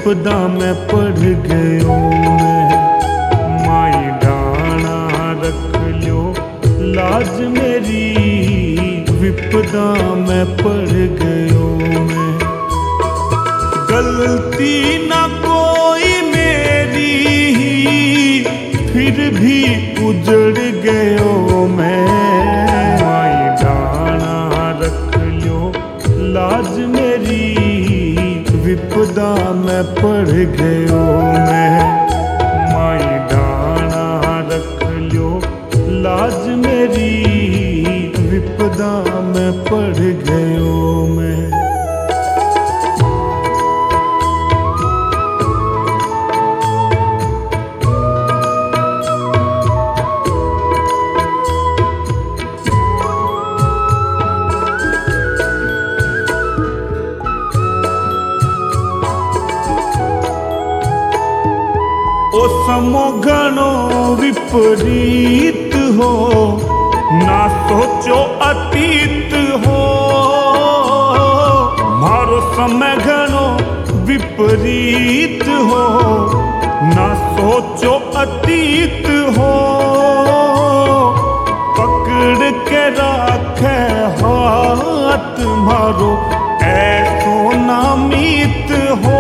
विपदा में पड़ गयो मैं। माई डाणा रख लो लाज मेरी, विपदा में पड़ गयो मैं। गलती ना कोई मेरी, फिर भी उजड़ गयो मैं। माई डाणा रख लो लाज मेरी, विपदा में पड़ गयो मैं। माई डाणा रख लो लाज मेरी, विपदा में पड़ गयो मैं। ओ समो घणो विपरीत हो, ना सोचो अतीत हो। मारो समय घणो विपरीत हो, ना सोचो अतीत हो। पकड़ के राखे हाथ मारो, ऐसो नामीत हो।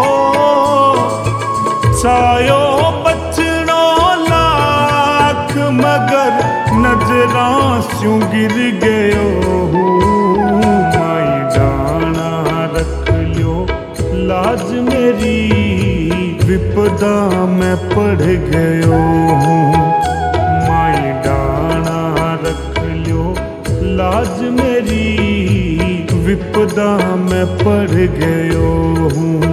चायो बचनो लाख, मगर नजरां स्यों गिर गयो हूँ। माई डाणा रख लो लाज मेरी, विपदा में पड़ गयो हूँ। माई डाणा रख लो लाज मेरी, विपदा में पड़ गयो हूँ।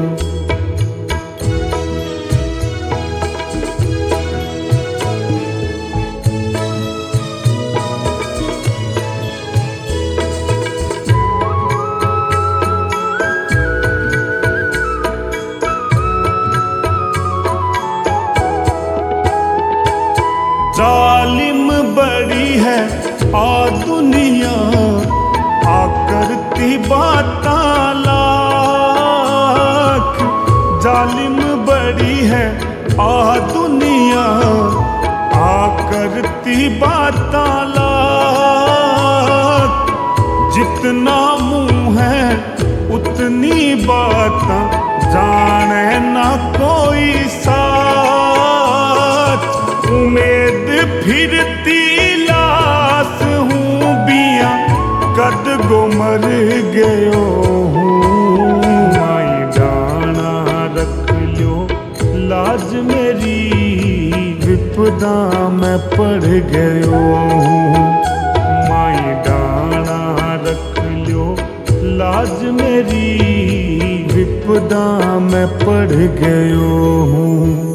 जालिम बड़ी है आ दुनिया, आ करती बातां लाख। जालिम बड़ी है आ दुनिया, आ करती बातां लाख। जितना मुँह है उतनी बातां, जाने ना कोई साथ। उम्मीद फिरती लाश हूँ बिया, कद गो मर गयो हूँ। माई डाणा रख लो लाज मेरी, विपदा में पड़ गयो हूँ। माई डाणा रख लो लाज मेरी, विपदा में पड़ गयो हूँ।